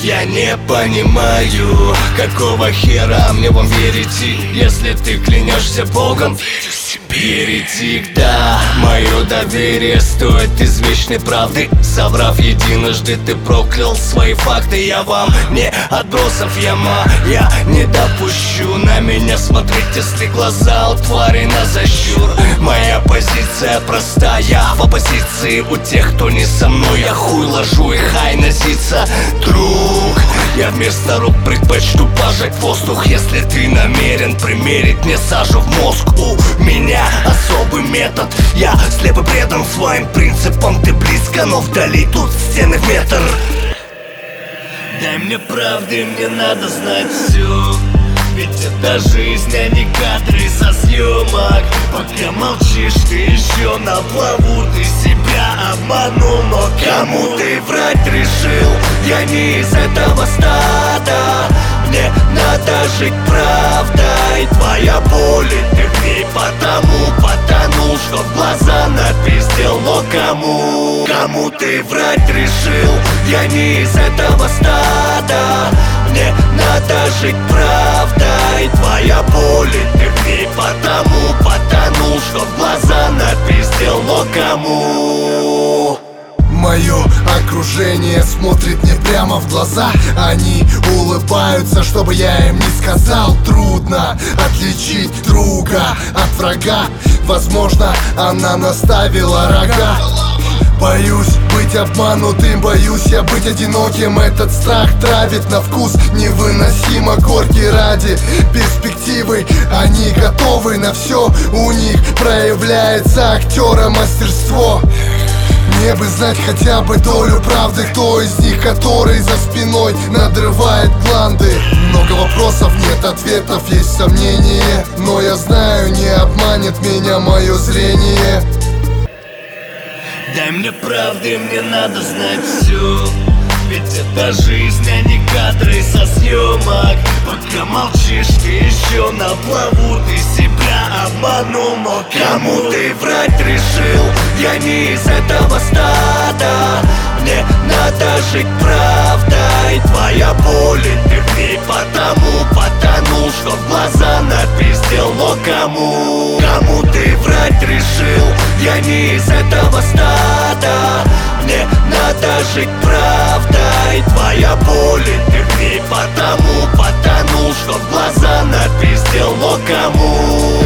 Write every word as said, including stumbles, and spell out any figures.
Я не понимаю, какого хера мне вам верите, если ты клянешься Богом. Еретик, да, мое доверие стоит извечной правды. Соврав единожды, ты проклял свои факты. Я вам не отбросов яма, я не допущу на меня смотреть, если глаза у твари на защур. Моя позиция простая, в оппозиции у тех, кто не со мной. Я хуй ложу и хай носиться, друг. Я вместо рук предпочту пожать воздух, если ты намерен примерить мне сажу в мозг. У меня особый метод, я слепо предан своим принципам. Ты близко, но вдали тут стены в метр. Дай мне правды, мне надо знать все, ведь это жизнь, а не кадры со съемок. Пока молчишь, ты еще на плаву, ты себя обманул. Но кому ты врать решил? Я не из этого стада. Мне надо жить правдой, твоя боль, и ты в ней потому потонул, что в глаза напиздел. Но кому, кому ты врать решил? Я не из этого стада. Мне надо жить правдой, твоя боль, и ты в ней потому потонул, что в глаза напиздел. Но кому? Мое окружение смотрит мне прямо в глаза. Они улыбаются, чтобы я им не сказал. Трудно отличить друга от врага. Возможно, она наставила рога. Боюсь быть обманутым, боюсь я быть одиноким. Этот страх травит на вкус невыносимо горький. Ради перспективы они готовы на все. У них проявляется актера мастерство. Мне бы знать хотя бы долю правды, кто из них, который за спиной надрывает гланды. Много вопросов, нет ответов, есть сомнения, но я знаю, не обманет меня мое зрение. Дай мне правды, мне надо знать все, ведь это жизнь, а не кадры со съемок. Пока молчишь, ты еще на плаву, ты себя обманул. Но кому ты врать решил? Я не из этого стада. Мне надо жить правдой, твоя боль, и ты в ней потому потонул, что в глаза напиздел. Но кому, кому ты врать решил? Я не из этого стада. Мне надо жить правдой, твоя боль, и ты в ней потому потонул, что в глаза напиздел. Но кому?